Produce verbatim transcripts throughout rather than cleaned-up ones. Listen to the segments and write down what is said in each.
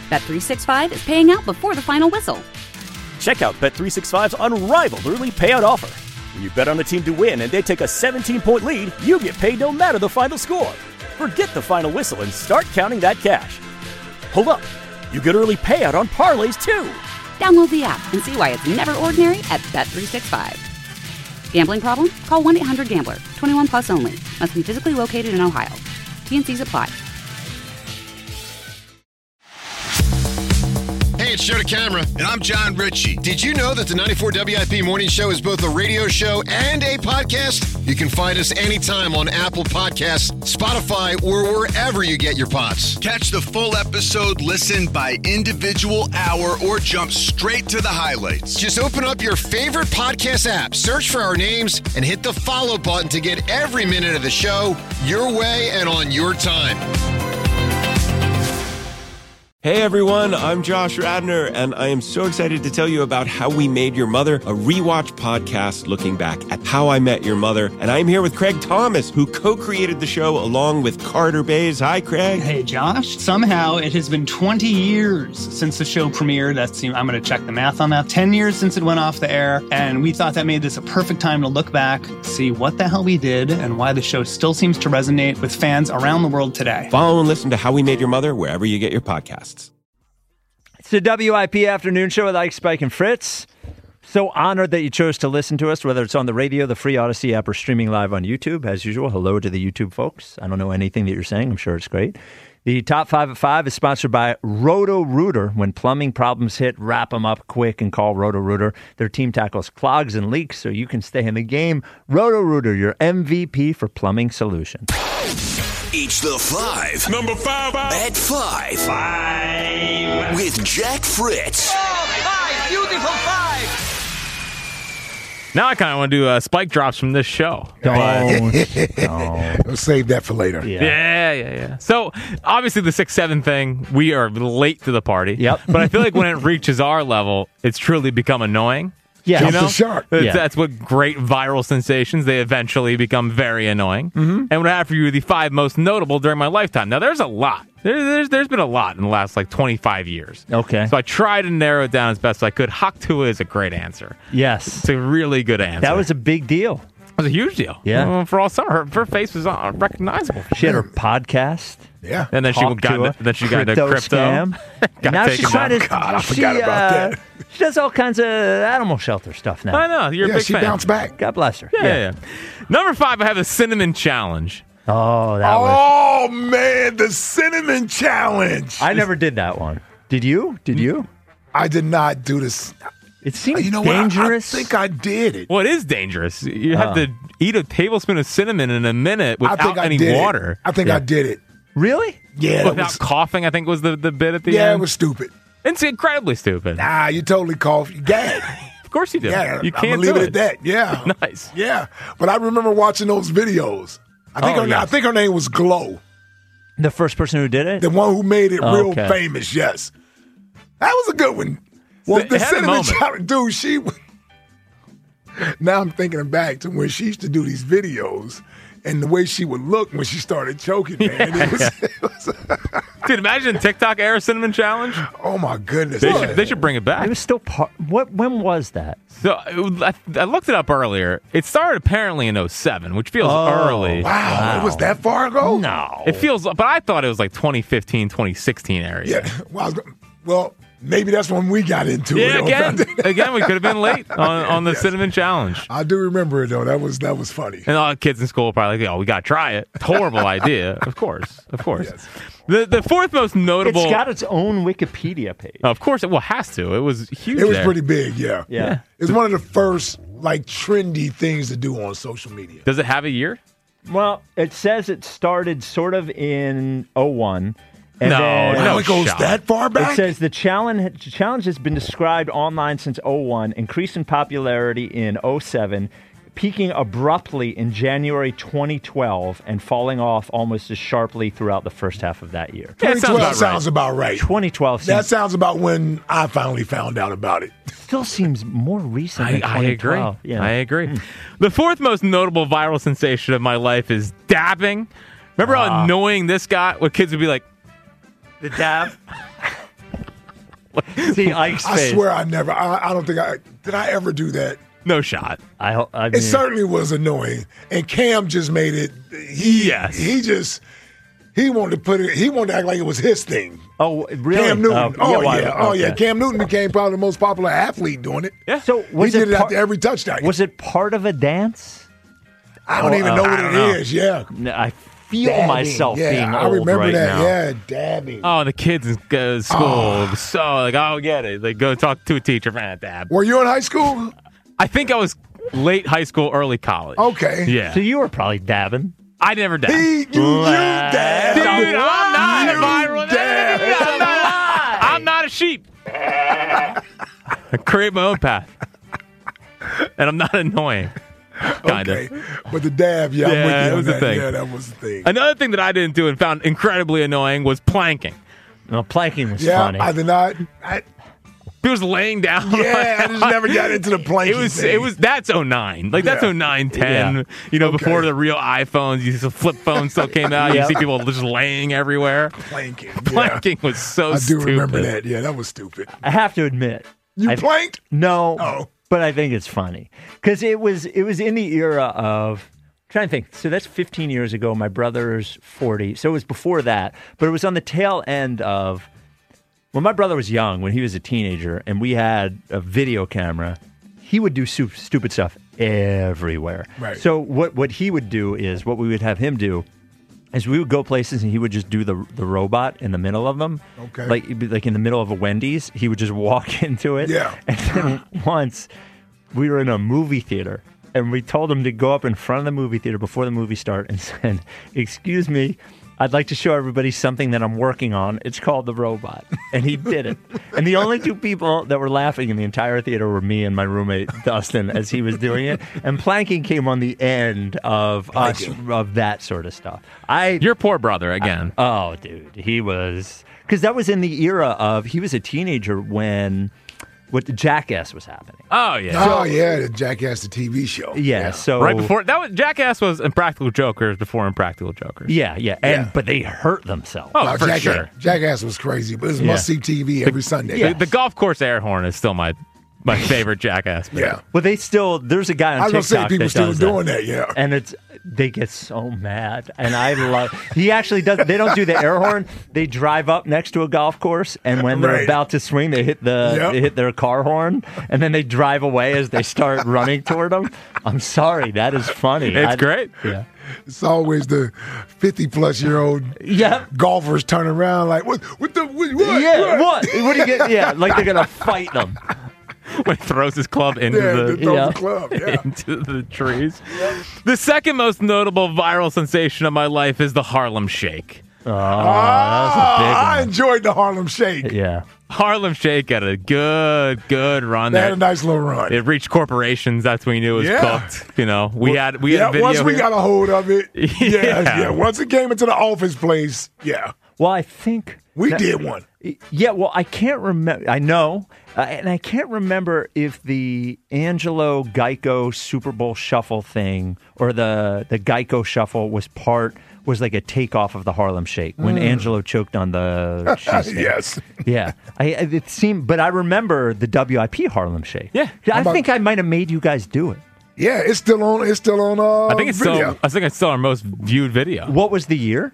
Bet three sixty-five is paying out before the final whistle. Check out Bet three sixty-five's unrivaled early payout offer. When you bet on a team to win and they take a seventeen-point lead, you get paid no matter the final score. Forget the final whistle and start counting that cash. Hold up. You get early payout on parlays, too. Download the app and see why it's never ordinary at Bet three sixty-five. Gambling problem? Call one eight hundred gambler. twenty-one plus only. Must be physically located in Ohio. T N Cs apply. Hey, it's Joe DeCamara. And I'm John Ritchie. Did you know that the ninety-four W I P Morning Show is both a radio show and a podcast? You can find us anytime on Apple Podcasts, Spotify, or wherever you get your pods. Catch the full episode, listen by individual hour, or jump straight to the highlights. Just open up your favorite podcast app, search for our names, and hit the follow button to get every minute of the show your way and on your time. Hey everyone, I'm Josh Radnor, and I am so excited to tell you about How We Made Your Mother, a rewatch podcast looking back at How I Met Your Mother. And I'm here with Craig Thomas, who co-created the show along with Carter Bays. Hi, Craig. Hey, Josh. Somehow it has been twenty years since the show premiered. That's, I'm going to check the math on that. ten years since it went off the air, and we thought that made this a perfect time to look back, see what the hell we did, and why the show still seems to resonate with fans around the world today. Follow and listen to How We Made Your Mother wherever you get your podcasts. It's the W I P Afternoon Show with Ike, Spike, and Fritz. So honored that you chose to listen to us, whether it's on the radio, the free Odyssey app, or streaming live on YouTube. As usual, hello to the YouTube folks. I don't know anything that you're saying. I'm sure it's great. The Top five at five is sponsored by Roto-Rooter. When plumbing problems hit, wrap them up quick and call Roto-Rooter. Their team tackles clogs and leaks so you can stay in the game. Roto-Rooter, your M V P for plumbing solutions. It's the five. Number five. At five. Five. With Jack Fritz. Oh, five. Beautiful five. Now I kind of want to do uh, spike drops from this show. Don't. Don't. We'll save that for later. Yeah. yeah, yeah, yeah. So, obviously, the six seven thing, we are late to the party. Yep. But I feel like when it reaches our level, it's truly become annoying. Yeah, Jump you know? the shark. That's, Yeah. that's what great viral sensations, they eventually become very annoying. Mm-hmm. And what I have for you are the five most notable during my lifetime. Now, there's a lot. There, there's There's been a lot in the last, like, twenty-five years. Okay. So I tried to narrow it down as best I could. Haktua is a great answer. Yes. It's a really good answer. That was a big deal. It was a huge deal. Yeah. Well, for all summer, her, her face was uh, recognizable. She had her podcast. Yeah. And then she Talk got to into, then she got into crypto crypto. scam. Got And now taken she's trying down. to. God, I she, forgot about uh, that. She does all kinds of animal shelter stuff now. I know. You're a Yeah, big she fan. bounced back. God bless her. Yeah, yeah. yeah. Number five, I have the cinnamon challenge. Oh, that was. Oh, man, the cinnamon challenge. I never did that one. Did you? Did you? I did not do this. It seems You know dangerous. what? I, I think I did it. Well, it is dangerous. You have Oh. to eat a tablespoon of cinnamon in a minute I without think I any did it. water. I think Yeah. I did it. Really? Yeah, it Without was, coughing, I think was the, the bit at the yeah, end. it was stupid. It's incredibly stupid. Nah, you totally coughed. You gagged. Of course you do. Yeah, you I'm can't gonna leave do it at that. Yeah, Nice. Yeah, but I remember watching those videos. I think Oh, her, yes. I think her name was Glow, The first person who did it? the one who made it Oh, real okay. famous. Yes, that was a good one. Well, the the it had a cinnamon moment. challenge, dude. She. Now I'm thinking back to when she used to do these videos and the way she would look when she started choking. Man, it was, it was Dude, imagine TikTok era cinnamon challenge. oh my goodness. They man. should, they should bring it It back. was still part. What? When was that? So it, I, I looked it up earlier. It started apparently in oh seven, which feels Oh, early. Wow, it was that far ago? No. It feels, but I thought it was like twenty fifteen, twenty sixteen area. Yeah. Well, I was, go- well, maybe that's when we got into Yeah, it. again, again, we could have been late on, on the Yes. cinnamon challenge. I do remember it though. That was that was funny. And all the kids in school are probably like, oh, we got to try it. Horrible idea. Of course. Of course. Yes. The the fourth most notable. It's got its own Wikipedia page. Of course, it well has to. It was huge. It was there. pretty big, yeah. Yeah. It's one of the first like trendy things to do on social media. Does it have a year? Well, it says it started sort of in oh one. And No, then no Wow, it goes shot. that far back? It says the challenge, challenge has been described online since oh one, increased in popularity in oh seven, peaking abruptly in January twenty twelve, and falling off almost as sharply throughout the first half of that year. Yeah, it twenty sounds twelve about right. sounds about right. twenty twelve That seems, sounds about when I finally found out about it. still seems more recent I, than I twenty agree. twelve. Yeah. I agree. The fourth most notable viral sensation of my life is dabbing. Remember how Ah. annoying this got? Where kids would be like, The dab. See, Ike's I face. swear I never. I, I don't think I did. I ever do that. No shot. I, ho- I mean, It certainly was annoying, and Cam just made it. He, Yes. he just he wanted to put it. He wanted to act like it was his thing. Oh, really? Cam Newton. Oh, Oh, why- yeah. Oh yeah. okay. Cam Newton became probably the most popular athlete doing it. Yeah. So was he it did it par- after every touchdown. Was it part of a dance? I don't Oh, even uh, know I what don't it know. is. Yeah. No, I feel Dabbing. myself yeah, being I old remember right that. now. Yeah, dabbing. Oh, the kids in uh, school was so like, oh, get it. They go talk to a teacher, man, dab. Were you in high school? I think I was late high school, early college. Okay. Yeah. So you were probably dabbing. I never dabbed. He, you, you dabbed. Dude, I'm not You viral. dabbed. I'm not, I'm not a sheep. I create my own path. And I'm not annoying. Kind Okay. of. But the dab, yeah, Yeah, I'm with you it on was the that. thing. Yeah, that was the thing. Another thing that I didn't do and found incredibly annoying was planking. No, planking was yeah, funny. I did not. I, He was laying down. yeah, I just never got into the planking. It was thing. it was that's oh nine. Like that's Yeah. oh nine, ten. Yeah. You know, Okay. before the real iPhones, you the flip phone still came out. Yep. You see people just laying everywhere. planking. Yeah. Planking was so I do stupid. remember that. Yeah, that was stupid. I have to admit, You I- planked? no, Oh. but I think it's funny because it was it was in the era of. I'm trying to think. So that's fifteen years ago. My brother's forty, so it was before that. But it was on the tail end of when my brother was young, when he was a teenager, and we had a video camera. He would do su- stupid stuff everywhere. Right. So what what he would do is what we would have him do is we would go places and he would just do the the robot in the middle of them. Okay. Like it'd be like in the middle of a Wendy's, he would just walk into it. Yeah. And then once we were in a movie theater and we told him to go up in front of the movie theater before the movie started and said, "Excuse me, I'd like to show everybody something that I'm working on. It's called the robot." And he did it. And the only two people that were laughing in the entire theater were me and my roommate, Dustin, as he was doing it. And planking came on the end of us, of that sort of stuff. I, Your poor brother again. oh, dude, he was, because that was in the era of, he was a teenager when what the Jackass was happening. oh yeah. Oh, yeah, the Jackass, the T V show. Yeah, so. Right before that was Jackass was Impractical Jokers before Impractical Jokers. Yeah, yeah. And Yeah. but they hurt themselves. Oh, Uh, for Jackass, sure. Jackass was crazy, but it was Yeah. must-see T V every Sunday. The, the golf course air horn is still my my favorite Jackass. bit. Yeah. Well, they still, there's a guy on I was going to say, TikTok people that still does doing that. that, yeah. And it's, they get so mad. And I love, he actually does, they don't do the air horn. They drive up next to a golf course. And when they're Right. about to swing, they hit the, Yep. they hit their car horn. And then they drive away as they start running toward them. I'm sorry. That is funny. It's I- great. Yeah. It's always the fifty-plus-year-old Yep. golfers turn around like, what, what the, what, what? Yeah. What? What do you get? Yeah. Like they're going to fight them. When he throws his club into Yeah, the they throw Yeah. the club, yeah. into the trees. The second most notable viral sensation of my life is the Harlem Shake. Oh, that was a big I one. enjoyed the Harlem Shake. Yeah. Harlem Shake had a good, good run They had there. a nice little run. It reached corporations. That's when we knew it was Yeah. cooked. You know, we had we yeah, had a video. once we here. got a hold of it, yeah, Yeah. yeah. Once it came into the office place, yeah, Well, I think we that- did one. Yeah, well, I can't remember. I know, uh, and I can't remember if the Angelo Geico Super Bowl Shuffle thing or the the Geico Shuffle was part was like a takeoff of the Harlem Shake when Angelo choked on the cheesesteak. Yes. Yeah, I, I- it seemed, but I remember the W I P Harlem Shake. Yeah. I about- think I might have made you guys do it. Yeah, it's still on. It's still on. Uh, I think it's video. still. I think it's still our most viewed video. What was the year?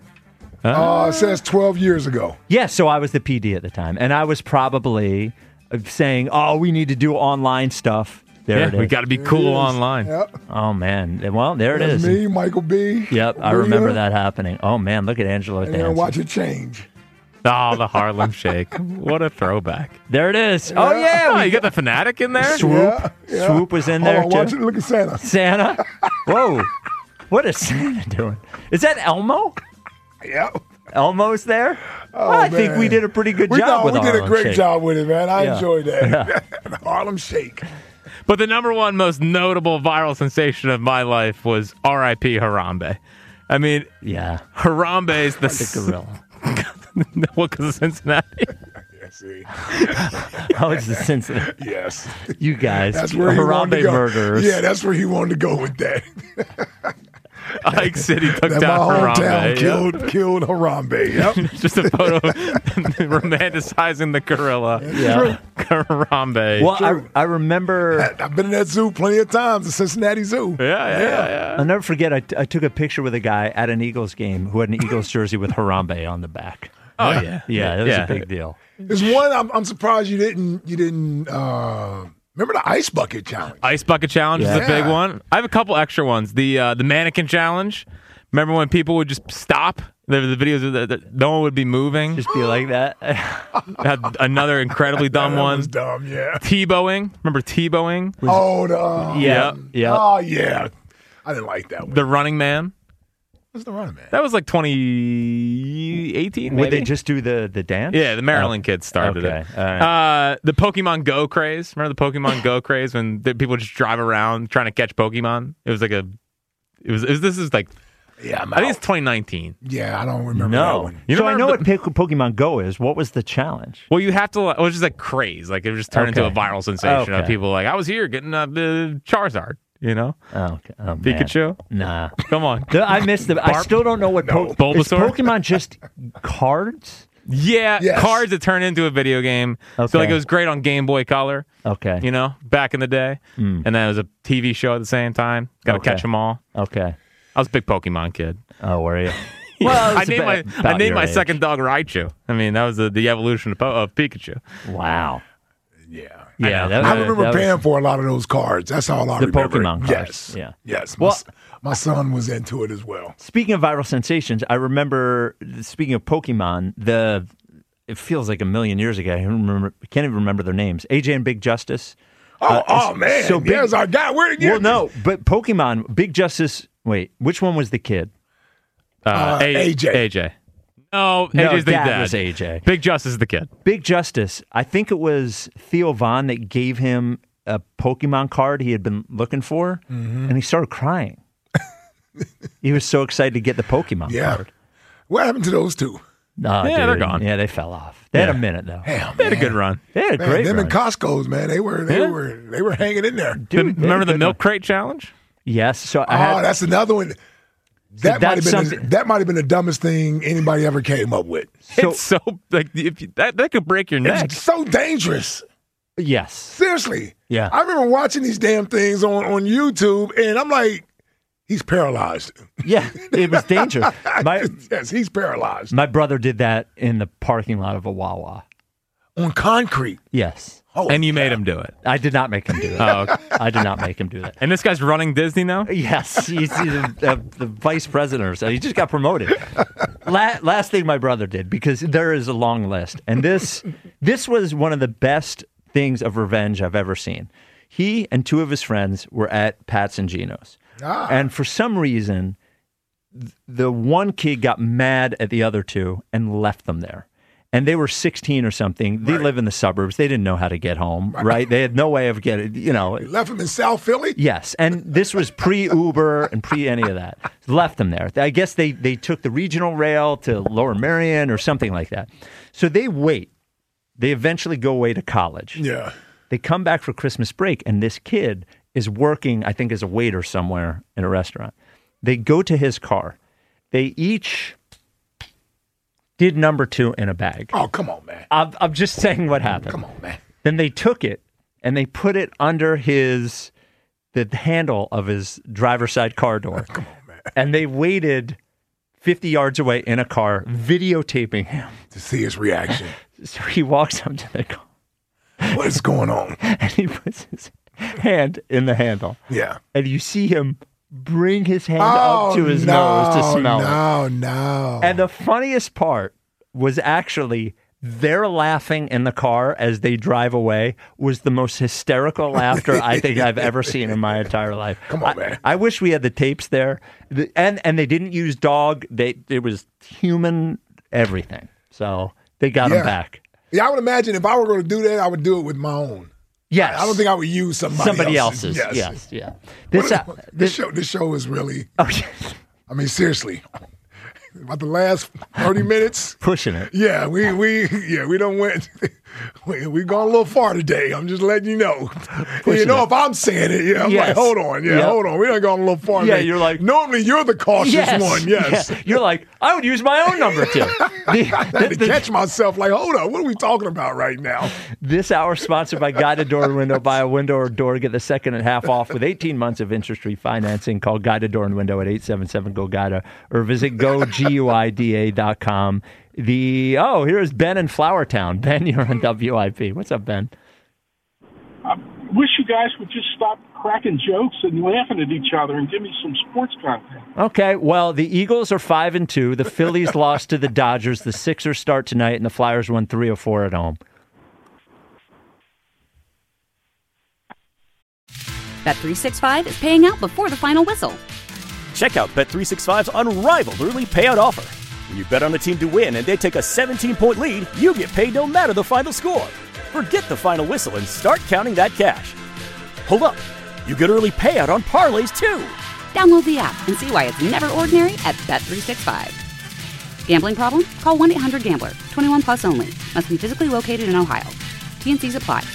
Uh, it says twelve years ago. Yeah, so I was the P D at the time, and I was probably uh, saying, "Oh, we need to do online stuff." There Yeah, it is. we got to be There it cool is. online. Yep. Oh man! Well, there it That's is. me, Michael B. Yep, I Rita, remember that happening. Oh man, look at Angelo And then dancing. watch it change. Oh, the Harlem Shake. What a throwback. There it is. Oh yeah, Oh, we you got the Fanatic in there? Swoop. Yeah, yeah. Swoop was in Hold there on, too. watch it. Look at Santa. Santa. Whoa, what is Santa doing? Is that Elmo? Yep. Elmo's there. Oh, I think man. we did a pretty good we, job no, with we the did a Harlem great Shake. job with it, man. I Yeah. enjoyed that. The Harlem Shake. But the number one most notable viral sensation of my life was R I P Harambe. I mean, Yeah, Harambe is the. the gorilla. No, because of Cincinnati. Yeah, see. Oh, it's the Cincinnati. Yes. You guys, That's where he wanted Harambe to go. murderers. Yeah, that's where he wanted to go with that. Ike City took that down my hometown Harambe. killed Yep. killed Harambe. Yep. Just a photo romanticizing the gorilla. Yeah. Harambe. Well, I, I remember. I've been in that zoo plenty of times, the Cincinnati Zoo. Yeah, yeah, yeah. yeah. I'll never forget, I, t- I took a picture with a guy at an Eagles game who had an Eagles jersey with Harambe on the back. Oh, yeah. Yeah, that was Yeah. a big deal. There's one I'm, I'm surprised you didn't you didn't uh, remember the ice bucket challenge. Ice bucket challenge Yeah. is a big one. I have a couple extra ones. The uh, the mannequin challenge. Remember when people would just stop? The, the videos of the, the, no one would be moving. Just be like that. Had another incredibly dumb that one. was dumb, yeah. Tebowing. Remember Tebowing? Oh, the, uh, Yeah, yeah. Oh, yeah. I didn't like that one. The Running Man. What's the running man? That was like twenty eighteen. Would maybe? they just do the, the dance? Yeah, the Maryland Oh, kids started okay, it. all right. Uh, the Pokemon Go craze. Remember the Pokemon Go craze when the people just drive around trying to catch Pokemon? It was like a. It was. It was this is like. Yeah, I'm I think out. it's twenty nineteen. Yeah, I don't remember that No. one. You so don't I know remember what po- Pokemon Go is. What was the challenge? Well, you have to. It was just like craze. Like it was just turned into a Okay. viral sensation of Okay. people like I was here getting uh, the Charizard. You know, Oh, okay. oh man. Pikachu. Nah. Come on. The- I missed the. I Barb- still don't know what po- No. is Bulbasaur? Pokemon just cards. Yeah, Yes. cards that turn into a video game. So Okay. like it was great on Game Boy Color. Okay. You know, back in the day, Mm. and then it was a T V show at the same time. Got to Okay. catch them all. Okay. I was a big Pokemon kid. Oh, were you? Well, I it's named about- my I about named your my age. second dog Raichu. I mean, that was the, the evolution of, Po- of Pikachu. Wow. Yeah. Yeah, that, I that- remember that was- paying for a lot of those cards. That's all I The remember. Pokemon cards, Yes. yeah. Yes. My, Well- s- my son was into it as well. Speaking of viral sensations, I remember. Speaking of Pokemon, the it feels like a million years ago. I don't remember. I can't even remember their names. A J and Big Justice. Oh, Uh, oh man. so Big- There's our guy. Where did you Well, no, but Pokemon, Big Justice. Wait, which one was the kid? Uh, Uh, A- A J. A J. No, No, A J's the dad dad. was A J. Big Justice is the kid. Big Justice. I think it was Theo Vaughn that gave him a Pokemon card he had been looking for, Mm-hmm. and he started crying. He was so excited to get the Pokemon Yeah. card. What happened to those two? No, Yeah, they're dude. gone. Yeah, they fell off. They had Yeah. a minute though. Damn, They had a man. good run. They had a Man, great them run. and Costco's, man, they were they Yeah. were they were hanging in there. Dude, The- they had remember a the good milk run. crate challenge? Yes. So I Oh, had. that's another one. That might have that's been something- the, that might have been the dumbest thing anybody ever came up with. so, it's so like if you, that that could break your neck. It's so dangerous. yes. Seriously. Yeah. I remember watching these damn things on, on YouTube, and I'm like, he's paralyzed. Yeah. It was dangerous. My yes, he's paralyzed. my brother did that in the parking lot of a Wawa. On concrete. Yes. Oh, And you made him do it. I did not make him do that. Oh, okay. I did not make him do that. And this guy's running Disney now? Yes, he's, he's the, the vice president or something. He just got promoted. La- last thing my brother did, because there is a long list, and this this was one of the best things of revenge I've ever seen. He and two of his friends were at Pat's and Gino's, Ah. and for some reason, th- the one kid got mad at the other two and left them there. And they were sixteen or something. They Right. live in the suburbs. They didn't know how to get home, right? They had no way of getting, you know. Left him in South Philly? Yes, and this was pre-Uber and pre any of that. Left them there. I guess they they took the regional rail to Lower Merion or something like that. So they wait. They eventually go away to college. Yeah. They come back for Christmas break, and this kid is working, I think, as a waiter somewhere in a restaurant. They go to his car. They each did number two in a bag. Oh, come on, man. I'm, I'm just saying what happened. Come on, man. Then they took it and they put it under his the handle of his driver's side car door. Come on, man. And they waited fifty yards away in a car, videotaping him. To see his reaction. So he walks up to the car What is going on? and he puts his hand in the handle. Yeah. And you see him bring his hand Oh, up to his no, nose to smell it. No, no. And the funniest part was actually their laughing in the car as they drive away was the most hysterical laughter I think I've ever seen in my entire life. Come on, I, man. I wish we had the tapes there. The- and and they didn't use dog. They it was human everything. So they got Yeah. him back. Yeah, I would imagine if I were going to do that, I would do it with my own. Yes. I don't think I would use somebody, Somebody else's. else's. Yes. Yes. Yeah. This, uh, What- this, this show, this show is really, oh, yes. I mean, seriously, about the last thirty minutes. Pushing it. Yeah, we, we, yeah, we don't went, we we gone a little far today. I'm just letting you know. You know, if I'm saying it, yeah, I'm Yes. like, hold on, yeah, Yep. hold on. We done gone a little far Yeah, today. you're like- normally you're the cautious Yes. one. Yes. Yeah. You're like, I would use my own number too. I had to catch myself like, hold on, what are we talking about right now? This hour sponsored by Guided Door and Window. Buy a window or door, get the second and half off with eighteen months of interest-free financing. Call Guided Door and Window at eight seven seven, G O, G I D A or visit go guida dot com. The oh, here's Ben in Flowertown. Ben, you're on W I P. What's up, Ben? I wish you guys would just stop cracking jokes and laughing at each other and give me some sports content. Okay, well, the Eagles are five and two. The Phillies lost to the Dodgers. The Sixers start tonight, and the Flyers won three or four at home. Bet three sixty-five is paying out before the final whistle. Check out Bet three sixty-five's unrivaled early payout offer. When you bet on a team to win and they take a seventeen-point lead, you get paid no matter the final score. Forget the final whistle and start counting that cash. Hold up. You get early payout on parlays, too. Download the app and see why it's never ordinary at Bet three sixty-five. Gambling problem? Call one eight hundred gambler. twenty-one plus only. Must be physically located in Ohio. T N Cs apply.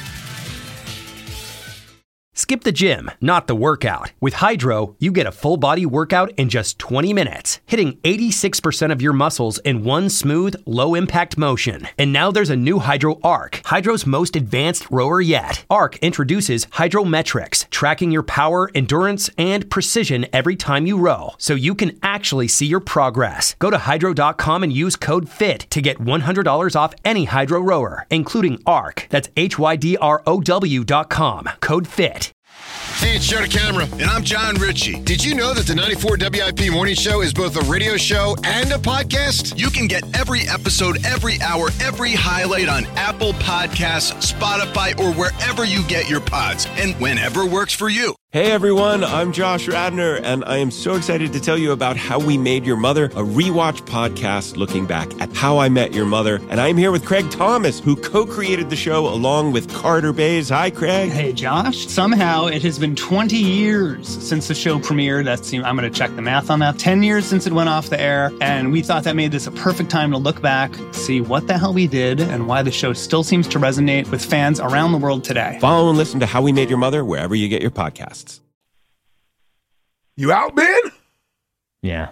Skip the gym, not the workout. With Hydro, you get a full-body workout in just twenty minutes, hitting eighty-six percent of your muscles in one smooth, low-impact motion. And now there's a new Hydro Arc, Hydro's most advanced rower yet. Arc introduces Hydrometrics, tracking your power, endurance, and precision every time you row, so you can actually see your progress. Go to hydro dot com and use code FIT to get one hundred dollars off any Hydro rower, including Arc. That's H Y D R O W dot com. Code FIT. Hey, it's Joe Camera. And I'm John Ritchie. Did you know that the ninety-four W I P Morning Show is both a radio show and a podcast? You can get every episode, every hour, every highlight on Apple Podcasts, Spotify, or wherever you get your pods, and whenever works for you. Hey everyone, I'm Josh Radner, and I am so excited to tell you about How We Made Your Mother, a rewatch podcast looking back at How I Met Your Mother. And I'm here with Craig Thomas, who co-created the show along with Carter Bays. Hi, Craig. Hey, Josh. Somehow it has been twenty years since the show premiered. That's, I'm going to check the math on that. ten years since it went off the air, and we thought that made this a perfect time to look back, see what the hell we did, and why the show still seems to resonate with fans around the world today. Follow and listen to How We Made Your Mother wherever you get your podcasts. You out, Ben? Yeah.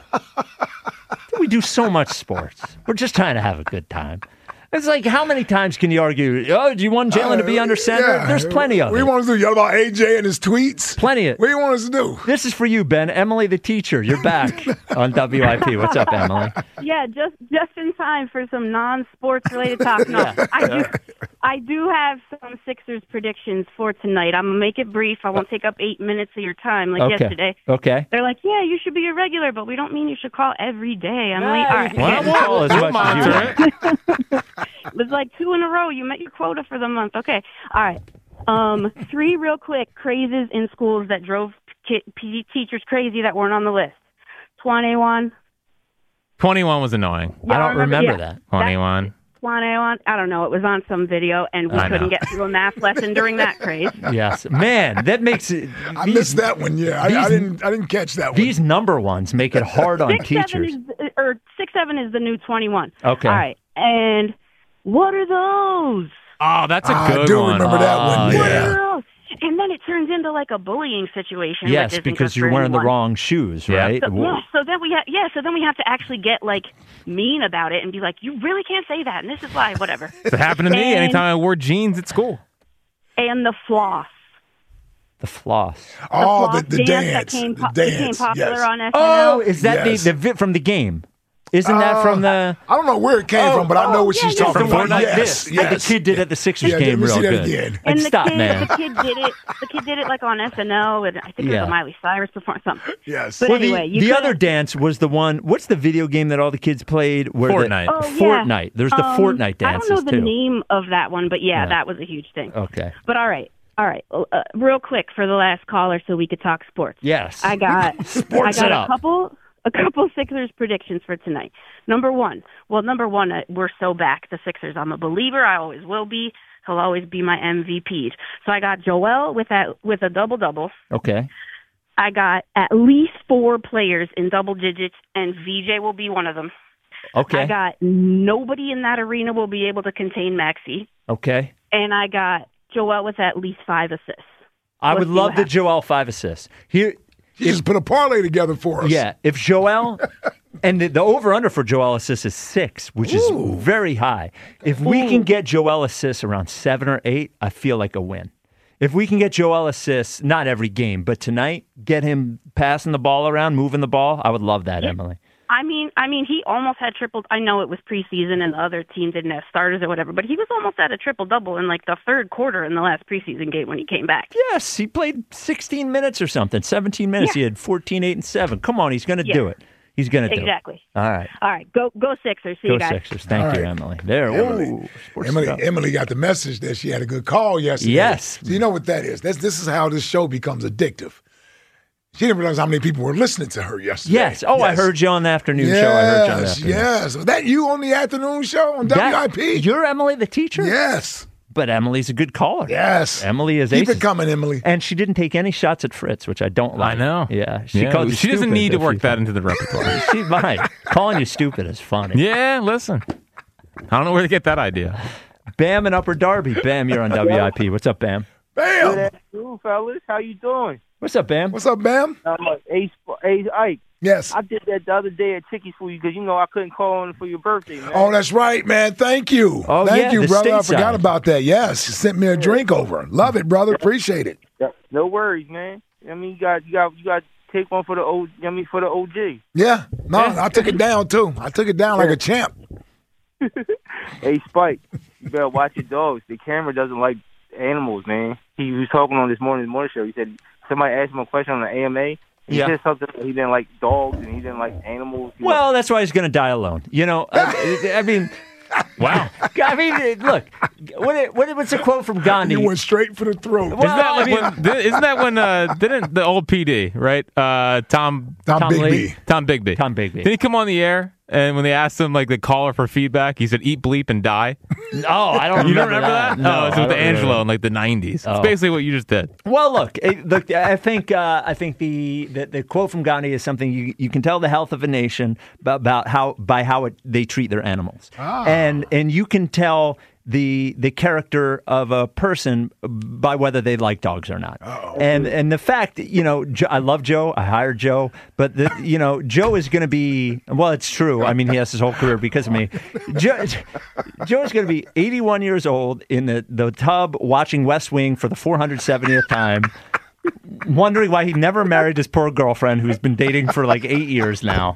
We do so much sports. We're just trying to have a good time. It's like, how many times can you argue, oh, do you want Jalen to be under center? Yeah. There's plenty of What it. do you want us to do? Yell about A J and his tweets? Plenty of What do you want us to do? This is for you, Ben. Emily, the teacher. You're back on W I P. What's up, Emily? Yeah, just just in time for some non-sports related talk. No, Yeah. I do, I do have some Sixers predictions for tonight. I'm gonna make it brief. I won't take up eight minutes of your time like Okay. yesterday. Okay. They're like, yeah, you should be a regular, but we don't mean you should call every day. I'm like, all right. Well, we'll call as We'll much as you monitor want. It was like two in a row. You met your quota for the month. Okay. All right. Um, three real quick crazes in schools that drove ki- P- teachers crazy that weren't on the list. twenty-one. twenty-one was annoying. I don't remember yeah. that. twenty-one. twenty-one. I don't know. It was on some video, and we I couldn't know. get through a math lesson during that craze. Yes. Man, that makes it. I these- missed that one. Yeah, I, I these- didn't. I didn't catch that one. These number ones make it hard on Six seven teachers. is or six seven is the new twenty-one. Okay. All right. And what are those? Oh, that's a I good do one. remember that Oh, one. yeah. What Yeah. are those? And then it turns into like a bullying situation. Yes, which isn't because good you're for wearing the anyone. wrong shoes, Yeah. right? So, yeah, so then we ha- yeah, so then we have to actually get like mean about it and be like, you really can't say that, and this is why, whatever. It happened to me And- anytime I wore jeans at school. And the floss. The floss. Oh, floss the, the dance, dance. that came, the po- dance. became popular yes. on S N L. Oh, is that Yes. the, the vi- from the game? Isn't that from the? I don't know where it came Oh, from, but I know what yeah, she's yeah, talking From about. like yes, this, yes. like the kid did at the Sixers Yeah, game, let me real see that good. again. Like, And the stop, kid, man. the kid did it. The kid did it like on S N L, and I think it Yeah. was a Miley Cyrus performance. Something. Yes. But Well, anyway, the, you the could- other dance was the one. What's the video game that all the kids played? Where Fortnite. The, Oh, yeah. Fortnite. There's the Um, Fortnite dances I don't know the too. name of that one, but yeah, Yeah. that was a huge thing. Okay. But all right, all right, uh, real quick for the last caller, so we could talk sports. Yes. I got Sports I got it a up. couple a couple Sixers predictions for tonight. Number one, well, number one, uh, we're so back the Sixers. I'm a believer. I always will be. He'll always be my M V P. So I got Joel with that with a double double. Okay. I got at least four players in double digits, and V J will be one of them. Okay. I got nobody in that arena will be able to contain Maxey. Okay. And I got Joel with at least five assists. I Let's would see love what the happens. Joel five assists. Here, You just put a parlay together for us. yeah. If Joel and the, the over under for Joel assists is six, which Ooh. is very high. If we can get Joel assists around seven or eight, I feel like a win. If we can get Joel assists, not every game, but tonight, get him passing the ball around, moving the ball, I would love that, Yeah. Emily. I mean, I mean, he almost had triple. I know it was preseason and the other team didn't have starters or whatever, but he was almost at a triple double in like the third quarter in the last preseason game when he came back. Yes, he played sixteen minutes or something, seventeen minutes. Yeah. He had fourteen, eight, and seven. Come on, he's going to Yeah. do it. He's going to do Exactly. it. All right. All right, go go Sixers. See Go you guys. Sixers. Thank All you, right. Emily. There. Emily, Ooh, sports Emily, stuff. Emily got the message that she had a good call yesterday. Yes. So you know what that is. That's, this is how this show becomes addictive. She didn't realize how many people were listening to her yesterday. Yes. Oh, I heard you on the afternoon show. I heard you on the Yes, afternoon. yes. Was that you on the afternoon show on That- W I P? You're Emily the teacher? Yes. But Emily's a good caller. Yes. Emily is Keep aces. it coming, Emily. And she didn't take any shots at Fritz, which I don't like. I know. Yeah. She Yeah, called you she doesn't stupid need to a work few that times. into the repertoire. She might. Calling you stupid is funny. Yeah, listen. I don't know where to get that idea. Bam and Upper Darby. Bam, you're on W I P. What's up, Bam? Bam. Good afternoon, fellas. How you doing? What's up, Bam? What's up, Bam? I'm like, Ace, Ace Ike. Yes. I did that the other day at Chickies for you because, you know, I couldn't call on for your birthday, man. Oh, that's right, man. Thank you. Oh, Thank yeah, you, the brother. I stateside. forgot about that. Yes. You sent me a drink over. Love it, brother. Appreciate it. Yeah, no worries, man. I mean, you got, you got, you got to take one for the O. I mean, for the O G. Yeah. No, I took it down, too. I took it down like a champ. Hey, Spike, you better watch your dogs. The camera doesn't like animals, man. He was talking on this morning, morning show. He said somebody asked him a question on the A M A. He Yeah. said something he didn't like dogs and he didn't like animals. He Well, that's why he's going to die alone. You know, I, I mean, wow. I mean, look, what, what, what's a quote from Gandhi? You went straight for the throat. Isn't that like when? di- Isn't that when? Uh, didn't the old P D right? Uh, Tom Tom Bigby. Lee? Tom Bigby. Tom Bigby. Didn't he come on the air? And when they asked him, like, the caller for feedback, he said, "Eat, bleep, and die." Oh, I don't You remember, don't remember that? No, No, it's I with don't Angelo remember. in like the nineties. Oh. It's basically what you just did. Well, look, it, look. I think uh, I think the, the the quote from Gandhi is something you you can tell the health of a nation about, about how by how it, they treat their animals, Ah. and and you can tell the the character of a person by whether they like dogs or not. Uh-oh. And and the fact, you know, Jo- I love Joe. I hired Joe, but the you know Joe is going to be well. It's true. I mean, he has his whole career because of me. Joe, Joe is going to be eighty-one years old in the the tub watching West Wing for the four hundred seventieth time. Wondering why he never married his poor girlfriend who's been dating for like eight years now.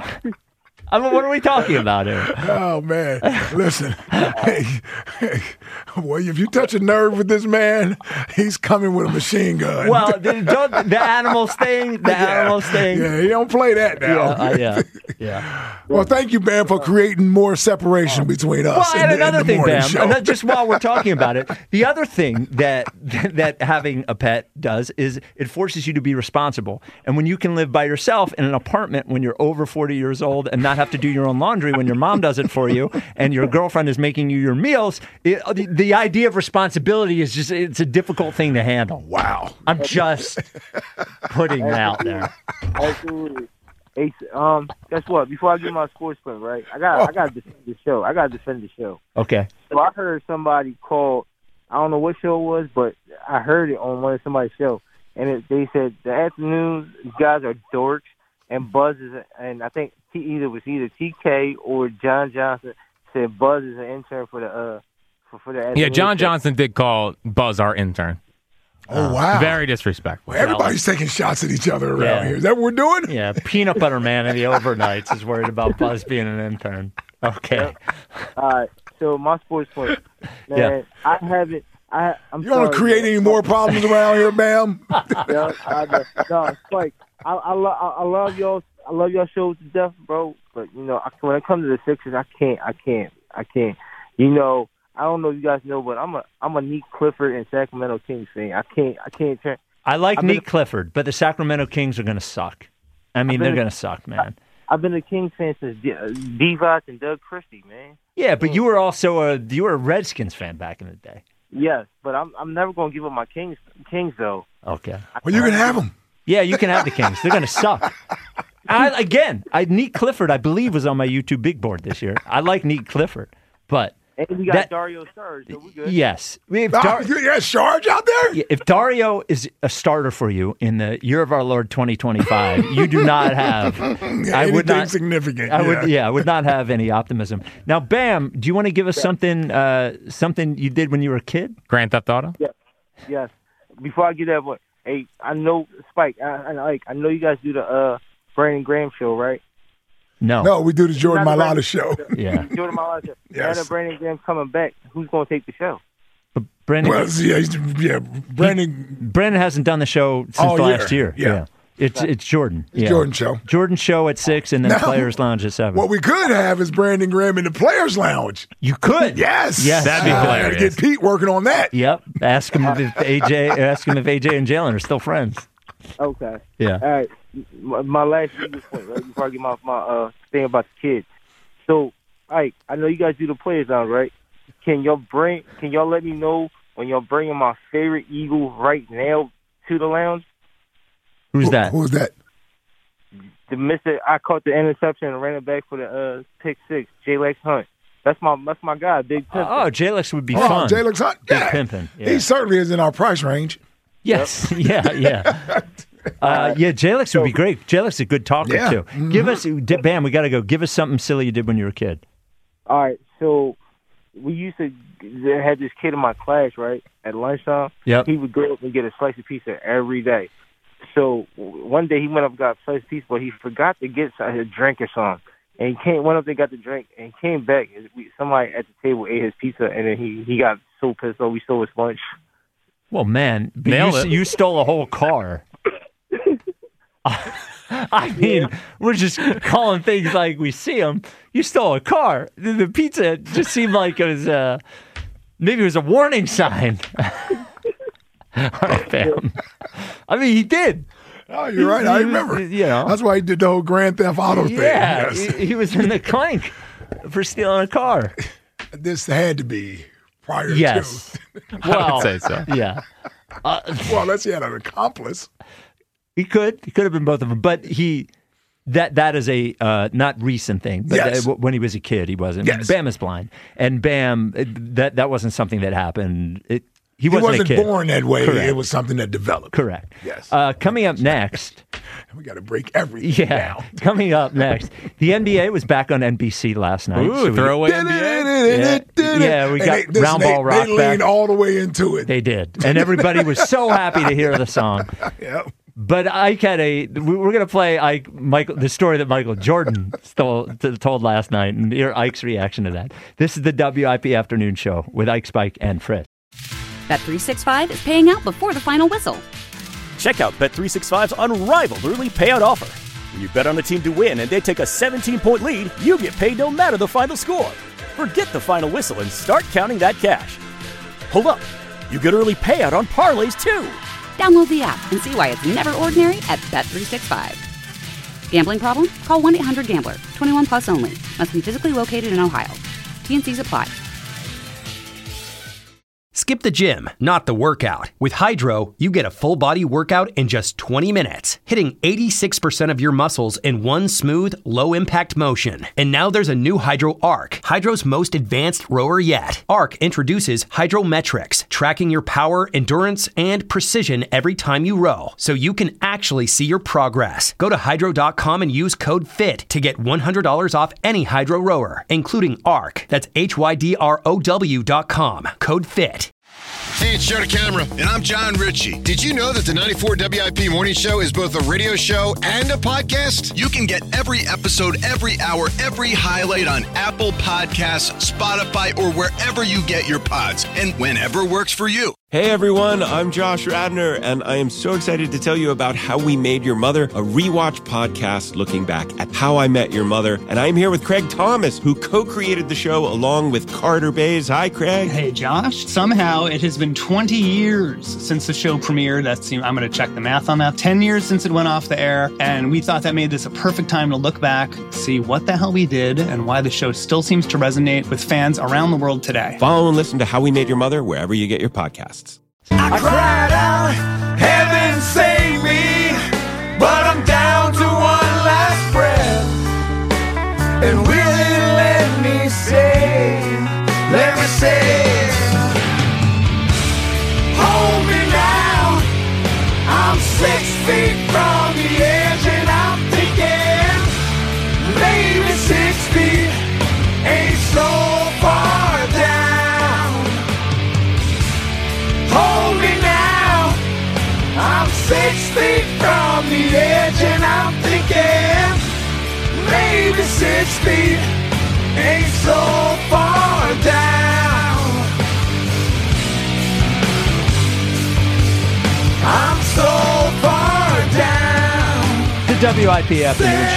I mean, what are we talking about here? Oh, man. Listen. Hey, hey, boy, if you touch a nerve with this man, he's coming with a machine gun. Well, the, don't, the animals thing, the Yeah. animals thing. Yeah, he don't play that now. Yeah, uh, yeah, yeah. Well, thank you, Bam, for creating more separation between us. Well, and the, another the thing, morning Bam, show. and that- just while we're talking about it, the other thing that that having a pet does is it forces you to be responsible. And when you can live by yourself in an apartment when you're over forty years old and not have to do your own laundry when your mom does it for you and your girlfriend is making you your meals, it, the, the idea of responsibility is just, it's a difficult thing to handle. Wow. I'm just putting it out there. Absolutely. Ace, um, guess what? Before I get my sports point, right? I got, I got to defend the show. I got to defend the show. Okay. So I heard somebody call. I don't know what show it was, but I heard it on one of somebody's show, and it, they said the afternoons guys are dorks, and Buzz is, and I think T, either was either T K or John Johnson said Buzz is an intern for the uh for, for the afternoon Yeah, John show. Johnson did call Buzz our intern. Oh, wow. Very disrespectful. Well, everybody's taking shots at each other around Yeah. here. Is that what we're doing? Yeah, peanut butter man in the overnights is worried about Buzz being an intern. Okay. All right, so my sports point, man. Yeah. I haven't. I I'm You want to create any more problems around here, Bam? Yeah, I, no, Spike. I I, lo- I I love y'all. I love y'all shows to death, bro. But you know, I, when it comes to the Sixers, I can't. I can't. I can't. You know, I don't know if you guys know, but I'm a I'm a Nick Clifford and Sacramento Kings fan. I can't. I can't turn. I like I've been Nick Clifford, but the Sacramento Kings are going to suck. I mean, I've they're been- going to suck, man. I've been a Kings fan since D- uh, Divac and Doug Christie, man. Yeah, but you were also a you were a Redskins fan back in the day. Yes, but I'm I'm never gonna give up my Kings Kings though. Okay. Well, you can have them. Yeah, you can have the Kings. They're going to suck. I, again, I Nick Clifford, I believe, was on my YouTube big board this year. I like Nick Clifford, but And we got That- Dario Saric, so we good. Yes. If Ah, Dar- you got Sarge out there? Yeah, if Dario is a starter for you in the year of our Lord twenty twenty-five, you do not have. I would Anything not significant. I yeah. would, yeah, I would not have any optimism. Now, Bam, do you want to give us something, uh, something you did when you were a kid? Grand Theft Auto? Yes. Yes. Before I get that one, hey, I know Spike. I, I like. I know you guys do the uh, Brandon Graham show, right? No. No, we do the Jordan Not the Mailata Brandon- show. Yeah. Jordan Mailata show. Yes. Now that Brandon Graham's coming back, who's going to take the show? Brandon, Well, yeah, he's, yeah, Brandon. Brandon hasn't done the show since All last year. year. Yeah. It's it's Jordan. It's yeah. Jordan show. Jordan show at six, and then Now, Players Lounge at seven. What we could have is Brandon Graham in the Players Lounge. You could. Yes. Yes. That'd be Uh, hilarious. gotta get Pete working on that. Yep. Ask him if A J. Ask him if A J and Jalen are still friends. Okay. Yeah. All right. My, my last legal point, right? Before I get my my uh, thing about the kids. So, Ike, I know you guys do the Players Lounge, right? Can y'all bring? Can y'all let me know when y'all bringing my favorite Eagle right now to the lounge? Who's that? Who's that? The Mister I caught the interception and ran it back for the uh, pick six. Jalex Hunt. That's my that's my guy. Big Pimpin'. Oh, J-Lex would be Oh, fun. J-Lex Hunt? Big Yeah. pimpin'. Yeah. He certainly is in our price range. Yes. yeah. Yeah. Uh, yeah. J-Lex would be great. J-Lex is a good talker Yeah. too. Mhm. Give us, Bam. We got to go. Give us something silly you did when you were a kid. All right, so we used to they had this kid in my class, right, at lunchtime. Yep. He would go up and get a slice of pizza every day. So one day he went up and got a slice of pizza, but he forgot to get a drink or something. And he came, went up and got the drink, and he came back. And we, somebody at the table ate his pizza, and then he, he got so pissed off we stole his lunch. Well, man, but Nailed you, it. you stole a whole car. I mean, we're just calling things like we see them. You stole a car. The, the pizza just seemed like it was uh, maybe it was a warning sign. All right, Bam. I mean, he did. Oh, you're right. I remember. You know, That's why he did the whole Grand Theft Auto thing. yeah, Yes. he, he was in the clink for stealing a car. This had to be prior Yes. to. Well, would say so. Yeah. Uh, Well, unless he had an accomplice. He could. He could have been both of them. But he, that that is a uh, not recent thing. But Yes. uh, when he was a kid, he wasn't. Yes. Bam is blind, and Bam, it- that that wasn't something that happened. It, he He wasn't, wasn't a kid. born that way. Correct. It was something that developed. Correct. Yes. Uh, coming up next. We got to break everything Yeah. down. Coming up next, the N B A was back on N B C last night. Ooh, so we- throwaway N B A. Yeah, yeah, we And got they, listen, round they, ball rock They back. leaned all the way into it. They did, and everybody was so happy to hear the song. Yep. But Ike had a. we- We're going to play Ike Michael the story that Michael Jordan stole, t- told last night, and hear Ike's reaction to that. This is the W I P Afternoon Show with Ike, Spike, and Fritz. Bet three sixty-five is paying out before the final whistle. Check out Bet three sixty-five's unrivaled early payout offer. When you bet on a team to win and they take a seventeen-point lead, you get paid no matter the final score. Forget the final whistle and start counting that cash. Hold up. You get early payout on parlays, too. Download the app and see why it's never ordinary at Bet three sixty-five. Gambling problem? Call one eight hundred gambler. twenty-one plus only. Must be physically located in Ohio. T N Cs apply. Skip the gym, not the workout. With Hydro, you get a full body workout in just twenty minutes, hitting eighty-six percent of your muscles in one smooth, low impact motion. And now there's a new Hydro Arc, Hydro's most advanced rower yet. Arc introduces Hydrometrics, tracking your power, endurance, and precision every time you row, so you can actually see your progress. Go to hydro dot com and use code FIT to get one hundred dollars off any Hydro rower, including Arc. That's H Y D R O W dot com. Code FIT. Hey, it's Joe DeCamara. And I'm John Ritchie. Did you know that the ninety-four W I P Morning Show is both a radio show and a podcast? You can get every episode, every hour, every highlight on Apple Podcasts, Spotify, or wherever you get your pods, and whenever works for you. Hey everyone, I'm Josh Radner, and I am so excited to tell you about How We Made Your Mother, a rewatch podcast looking back at How I Met Your Mother. And I'm here with Craig Thomas, who co-created the show along with Carter Bays. Hi, Craig. Hey, Josh. Somehow it has been twenty years since the show premiered. That's, I'm going to check the math on that. ten years since it went off the air. And we thought that made this a perfect time to look back, see what the hell we did, and why the show still seems to resonate with fans around the world today. Follow and listen to How We Made Your Mother wherever you get your podcasts. I cried out, heaven save me, but I'm down to one last breath. And will it let me say, let six feet from the edge, and I'm thinking maybe six feet ain't so far down. I'm so far down. The W I P Afternoon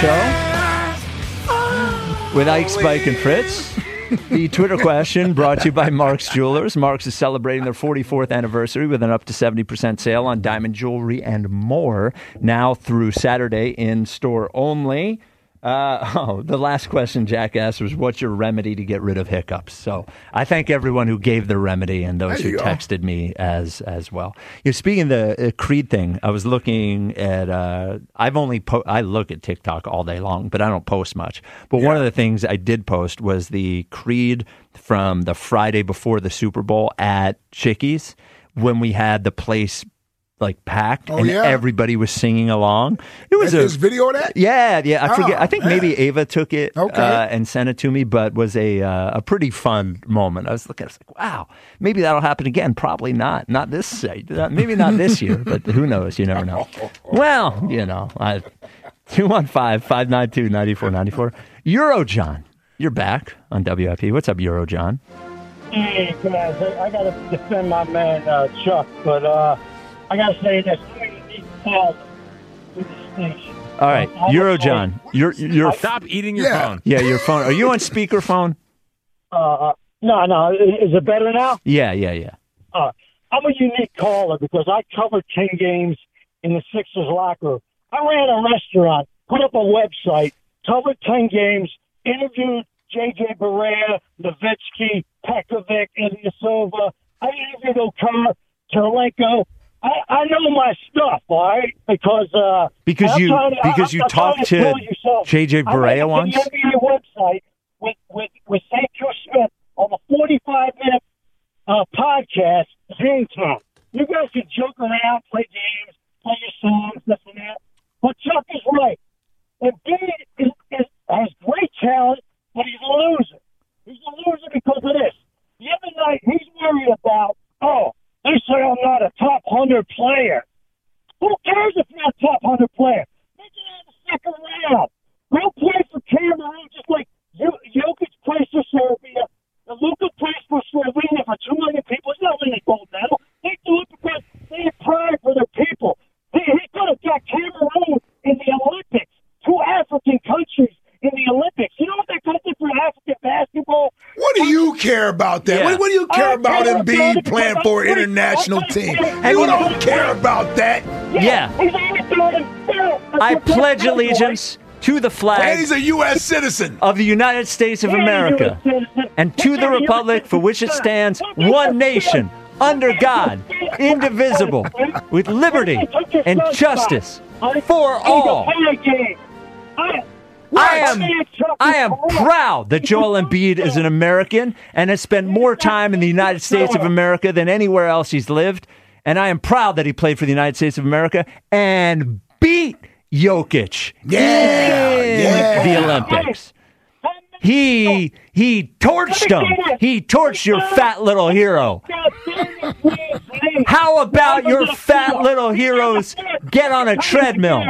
Show with Ike, Spike, and Fritz. The Twitter question brought to you by Mark's Jewelers. Mark's is celebrating their forty-fourth anniversary with an up to seventy percent sale on diamond jewelry and more now through Saturday in store only. Uh, oh, the last question Jack asked was, what's your remedy to get rid of hiccups? So I thank everyone who gave the remedy and those There who you go. texted me as as well. You know, speaking of the uh, Creed thing, I was looking at, uh, I've only, po- I look at TikTok all day long, but I don't post much. But one of the things I did post was the Creed from the Friday before the Super Bowl at Chickies when we had the place like packed Oh, and yeah. everybody was singing along. It was There's a video of that? Yeah, yeah. I forget. Oh, I think man. maybe Ava took it Okay. uh, and sent it to me, but was a uh, a pretty fun moment. I was looking, I was like, wow, maybe that'll happen again. Probably not. Not this, uh, maybe not this year, but who knows? You never know. Well, you know, I, two one five, five nine two, nine four nine four. Euro John, you're back on W I P. What's up, Euro John? Hey, guys, I, I got to defend my man, uh, Chuck, but uh, I got to say this. Call to the station. All right, Euro John, you're you're Stop eating your Yeah. phone. yeah, your phone. Are you on speakerphone? Uh, no, no. Is it better now? Yeah, yeah, yeah. Uh, I'm a unique caller because I covered ten games in the Sixers locker room. I ran a restaurant, put up a website, covered ten games, interviewed J J. Barea, Nowitzki, Pekovic, Ilyasova. I interviewed Okar, Terlenko. I, I know my stuff, all right? Because uh, Because I'm you trying to- because I'm- you I'm trying talked to to tell you something. J J. I Barea went once. to the N B A website with with with Saint Joe Smith on a forty-five minute uh, podcast Zoom time. You guys can joke around, play games, play your songs, this and that. But Chuck is right. Embiid is, is, has great talent, but he's a loser. He's a loser because of this. The other night, he's worried about, oh, they say I'm not a top one hundred player. Who cares if you're a top one hundred player? They get out of the second round. Go play for Cameroon just like Yo- Jokic plays for Serbia. And Luka plays for Slovenia for two million people. He's not winning a gold medal. They do it because they have pride for their people. He, he could have got Cameroon in the Olympics, two African countries in the Olympics. You know what that could do for African basketball? What do you care about that? Yeah. What, what do you care I about care about Embiid it playing because for an I'm free. international I'm team? free. And you don't care about that. Yeah. He's only doing himself. I pledge allegiance to the And flag he's a U S citizen. of the United States of Yeah, America you're a citizen. and to the republic for which it stands, one nation, under God, indivisible, with liberty and justice for all. I am I am proud that Joel Embiid is an American and has spent more time in the United States of America than anywhere else he's lived. And I am proud that he played for the United States of America and beat Jokic Yeah, in yeah. the Olympics. He he torched him. He torched your fat little hero. How about your fat little heroes get on a treadmill?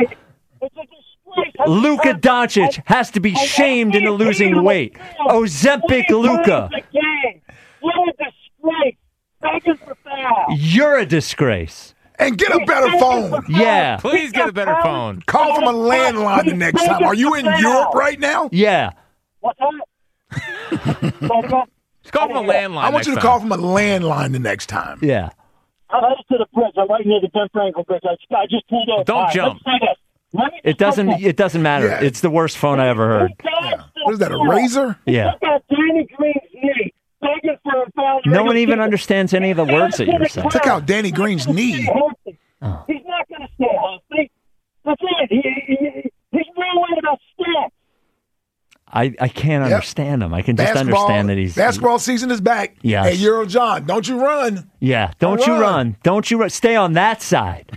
Luka Doncic has to be shamed into losing weight. Ozempic Luka. What a disgrace. Begging for foul. You're a disgrace. And get a better phone. Yeah. Please get a better phone. Call from a landline the next time. Are you in Europe right now? Yeah. What's that? Just call from a landline. I want you to next call time. from a landline the next time. Yeah. I'm headed to the bridge. I'm right near the Ben Franklin Bridge. I, I just pulled over. Don't All right, jump. let's say this. Let me It just doesn't say this. it doesn't matter. Yeah. It's the worst phone I ever heard. What is that, a razor? Yeah. Look at Danny Green's knee. Begging for a foul. No one even understands any of the words that you're saying. Check out Danny Green's knee. Oh. He's not going to stay healthy. That's it. He, he, he, he's real worried about stats. I, I can't Yep. understand him. I can just Basketball, understand that he's basketball season is back. Yes. Hey, Euro John, don't you run. Yeah, don't Don't you run. run. Don't you run. Stay on that side.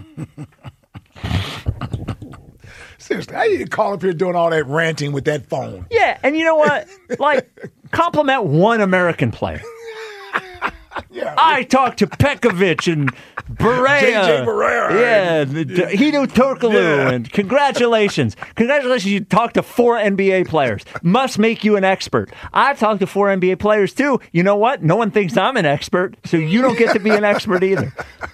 Seriously, how you call up here doing all that ranting with that phone? Yeah, and you know what? Like, compliment one American player. Yeah. I talked to Pekovic and Barea. J J Barea. Yeah, the, the, Hideo Turkoglu. Yeah. And congratulations. Congratulations, you talked to four N B A players. Must make you an expert. I've talked to four N B A players, too. You know what? No one thinks I'm an expert, so you don't get to be an expert either.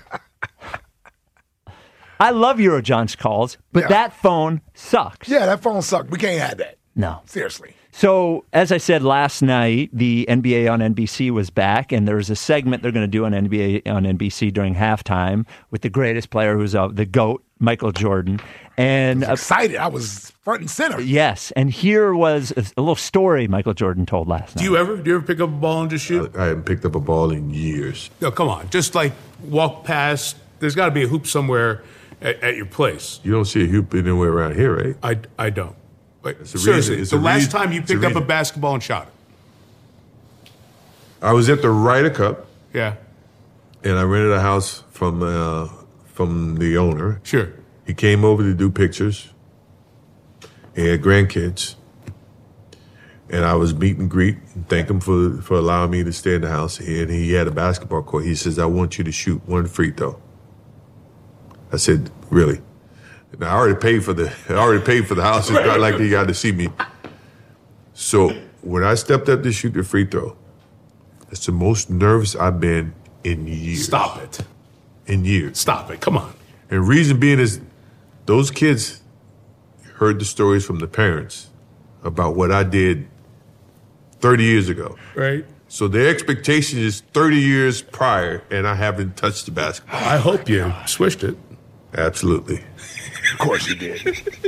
I love Eurojohn's calls, but Yeah. that phone sucks. Yeah, that phone sucked. We can't have that. No. Seriously. So, as I said last night, the N B A on N B C was back, and there's a segment they're going to do on N B A on N B C during halftime with the greatest player who's uh, the GOAT, Michael Jordan. And I was excited. I was front and center. Yes, and here was a, a little story Michael Jordan told last night. Do you ever do you ever pick up a ball and just shoot? I haven't picked up a ball in years. No, come on. Just like walk past. There's got to be a hoop somewhere at, at your place. You don't see a hoop anywhere around here, right? I, I don't. Wait, It's a seriously, reason- it's the a last reason- time you it's a picked up a reason. basketball and shot it. I was at the Ryder Cup. Yeah. And I rented a house from uh, from the owner. Sure. He came over to do pictures. He had grandkids. And I was meet and greet and thank him for, for allowing me to stay in the house. And he had a basketball court. He says, I want you to shoot one free throw. I said, really? And I already paid for the I already paid for the house. It's not like he got to see me. So when I stepped up to shoot the free throw, it's the most nervous I've been in years. Stop it. In years. Stop it. Come on. And reason being is those kids heard the stories from the parents about what I did thirty years ago. Right. So their expectation is thirty years prior, and I haven't touched the basketball. I hope you swished it. Absolutely. Of course you did.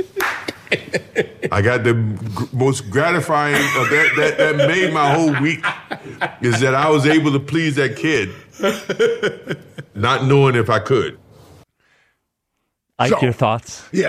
I got the g- most gratifying uh, that, that that made my whole week is that I was able to please that kid, not knowing if I could. Ike, So- your thoughts? Yeah.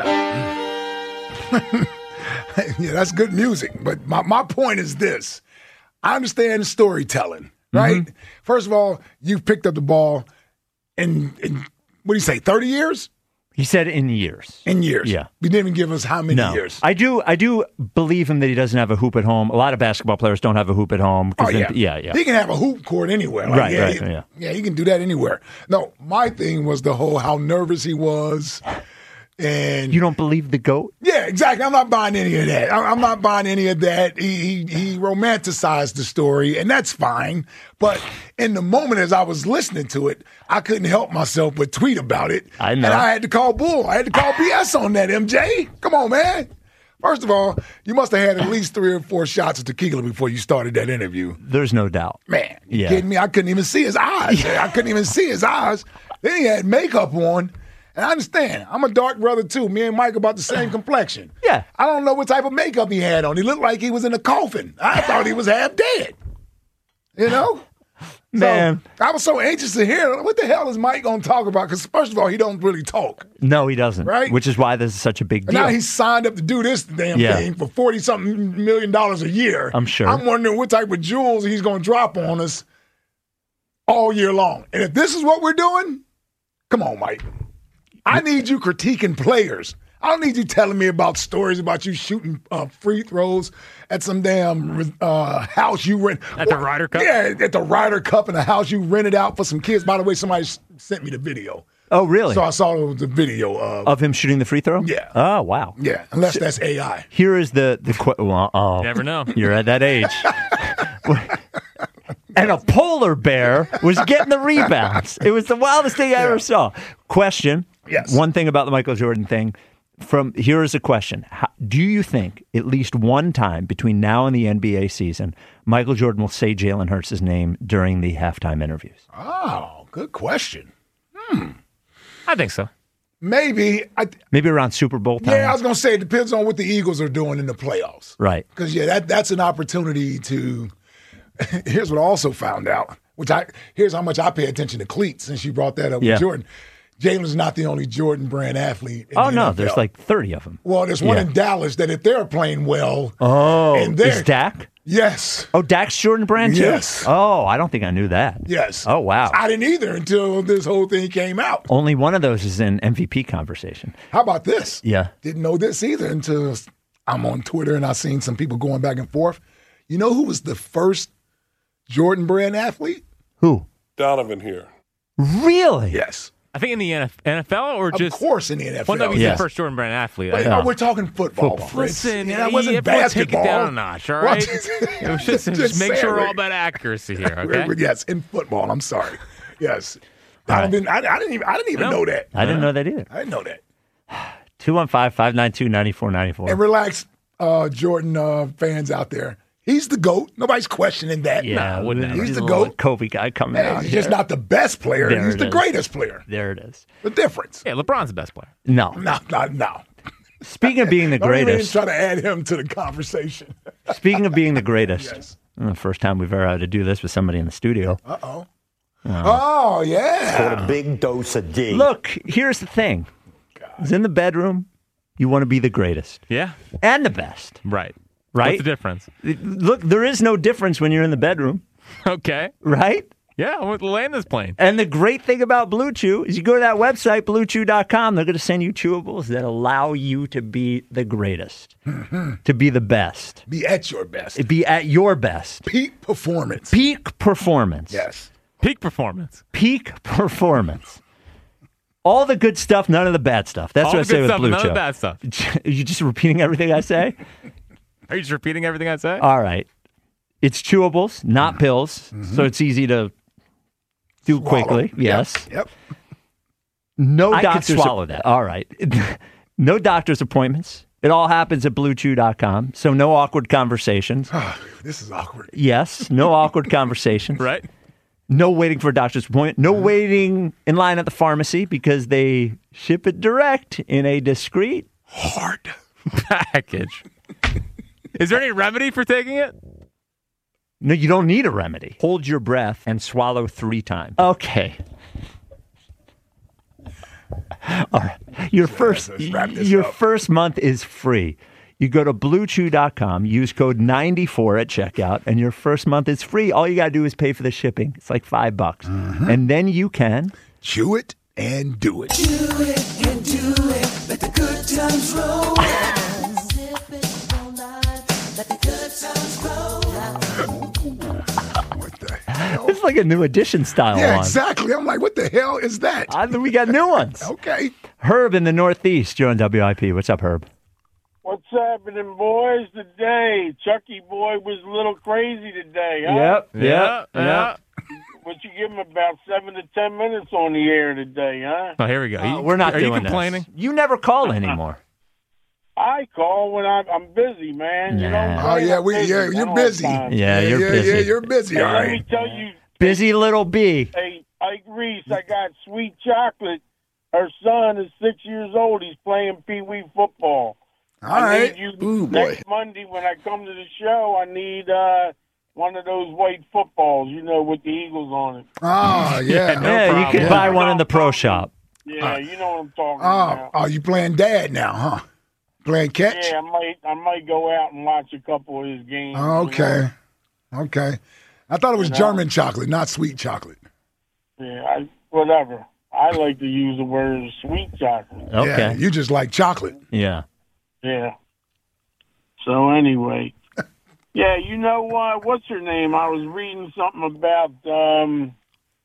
Yeah, that's good music. But my, my point is this. I understand storytelling, right? Mm-hmm. First of all, you picked up the ball in, in what do you say, thirty years? He said in years. In years. Yeah. You didn't even give us how many No, years. I do. I do believe him that he doesn't have a hoop at home. A lot of basketball players don't have a hoop at home. 'cause Oh, then- yeah. yeah, yeah. He can have a hoop court anywhere. Like, Right, yeah, right, he, yeah. yeah, he can do that anywhere. No, my thing was the whole how nervous he was. And you don't believe the GOAT? Yeah, exactly. I'm not buying any of that. I- I'm not buying any of that. He, he he romanticized the story, and that's fine. But in the moment, as I was listening to it, I couldn't help myself but tweet about it. I know. And I had to call bull. I had to call B S on that, M J. Come on, man. First of all, you must have had at least three or four shots of tequila before you started that interview. There's no doubt. Man, you Yeah. kidding me? I couldn't even see his eyes. I couldn't even see his eyes. Then he had makeup on. And I understand. I'm a dark brother, too. Me and Mike about the same complexion. Yeah. I don't know what type of makeup he had on. He looked like he was in a coffin. I thought he was half dead. You know? Man. So I was so anxious to hear, what the hell is Mike going to talk about? Because first of all, he don't really talk. No, he doesn't. Right? Which is why this is such a big And deal. now he's signed up to do this damn Yeah. thing for forty-something million dollars a year. I'm sure. I'm wondering what type of jewels he's going to drop on us all year long. And if this is what we're doing, come on, Mike. I need you critiquing players. I don't need you telling me about stories about you shooting uh, free throws at some damn uh, house you rent. At the Ryder Cup? Yeah, at the Ryder Cup in a house you rented out for some kids. By the way, somebody s- sent me the video. Oh, really? So I saw the video of, Of him shooting the free throw? Yeah. Oh, wow. yeah, unless that's A I. Here is the the qu- well, oh, Never know. You're at that age. And a polar bear was getting the rebounds. It was the wildest thing I ever saw. Question. Yes. One thing about the Michael Jordan thing. From here is a question. How, do you think at least one time between now and the N B A season, Michael Jordan will say Jalen Hurts' name during the halftime interviews? Oh, good question. I think so. Maybe. I, Maybe around Super Bowl time. yeah, I was going to say it depends on what the Eagles are doing in the playoffs. Right. Because, yeah, that, that's an opportunity to – here's what I also found out, which I here's how much I pay attention to cleats since you brought that up Yeah. with Jordan. Jalen's not the only Jordan brand athlete in Oh, the no. N F L. There's like thirty of them. Well, there's one Yeah. in Dallas that if they're playing well – Oh, and they're- is Dak? Yes. Oh, Dak's Jordan brand too? Yes. Oh, I don't think I knew that. Yes. Oh, wow. I didn't either until this whole thing came out. Only one of those is in M V P conversation. How about this? Yeah. Didn't know this either until I'm on Twitter and I've seen some people going back and forth. You know who was the first Jordan brand athlete? Who? Donovan here. Really? Yes. I think in the N F L or Of just. course in the N F L. Well, no, he's Yeah. the first Jordan Brand athlete. Wait, I- oh, we're talking football, Football. Fritz. Listen, yeah, that wasn't everyone basketball. Take it down a notch, all Well, right? it was just, just, make sure we're saying. all about accuracy here, We're- okay? we're- yes, in football. I'm sorry. Yes. All I, right. didn't, I, I didn't even, I didn't even No. know that. I didn't know that either. I didn't know that. two one five, five nine two, nine four nine four. And relax, uh, Jordan uh, fans out there. He's the GOAT. Nobody's questioning that. Yeah, No, wouldn't he's he's the a little GOAT. Kobe guy coming Hey, out he's here. just not the best player. There he's it the is. greatest player. There it is. The difference. Yeah, LeBron's the best player. No. No, no, no. Speaking of being the Don't even greatest, try to add him to the conversation. speaking of being the greatest, Yes. the first time we've ever had to do this with somebody in the studio. Uh-oh. Uh, Oh, yeah. a big dose of D. Look, here's the thing. It's in the bedroom. You want to be the greatest. Yeah. And the best. Right. Right? What's the difference? Look, there is no difference when you're in the bedroom. Okay. Right? Yeah, I want to land this plane. And the great thing about Blue Chew is you go to that website, blue chew dot com. They're going to send you chewables that allow you to be the greatest, to be the best, Be at your best. be at your best. Peak performance. Peak performance. Yes. Peak performance. Peak performance. All the good stuff, none of the bad stuff. That's All what I the say good with stuff, Blue none of Chew. the bad stuff. Are you just repeating everything I say? Are you just repeating everything I say? All right. It's chewables, not pills, Mm-hmm. so it's easy to do quickly. Yes. Yep. No I could doctor's swallow that. All right. No doctor's appointments. It all happens at blue chew dot com, so no awkward conversations. This is awkward. Yes, no awkward conversations. Right. No waiting for a doctor's appointment. No waiting in line at the pharmacy because they ship it direct in a discreet hard package. Is there any remedy for taking it? No, you don't need a remedy. Hold your breath and swallow three times. Okay. All right. Your first let's wrap this your up. first month is free. You go to blue chew dot com, use code ninety-four at checkout, and your first month is free. All you got to do is pay for the shipping. It's like five bucks. And then you can chew it and do it. Do it and do it. Let the good times roll. Zip it, don't lie. Let the good times roll. It's like a new edition style Yeah, one. exactly. I'm like, what the hell is that? I think we got new ones. Okay. Herb in the Northeast, you're on W I P. What's up, Herb? What's happening, boys? Today, Chucky boy was a little crazy today, huh? Yep, yep, yeah. But you give him about seven to ten minutes on the air today, huh? Oh, here we go. Uh, You- we're not Are doing you complaining? this. You never call anymore. I call when I'm, I'm busy, man. You know what I'm Oh, saying? yeah, I'm we, busy. yeah, I you're don't have busy. time. Yeah, you're yeah, busy. Yeah, you're busy. Hey, All let me right. tell you, Busy little bee. hey, Ike Reese, I got sweet chocolate. Her son is six years old. He's playing Pee Wee football. All I right. need you Ooh, next boy. Monday when I come to the show. I need uh, one of those white footballs, you know, with the Eagles on it. Oh, yeah. yeah, you can Yeah. buy one in the pro shop. Yeah, you know what I'm talking Oh, about. oh, you playing dad now, huh? Playing catch? Yeah, I might, I might go out and watch a couple of his games. you Okay. Okay. I thought it was You know? German chocolate, not sweet chocolate. know? Yeah, I, whatever. I like to use the word sweet chocolate. Okay. Yeah, you just like chocolate. Yeah. Yeah. So anyway, yeah, you know what? What's her name? I was reading something about. um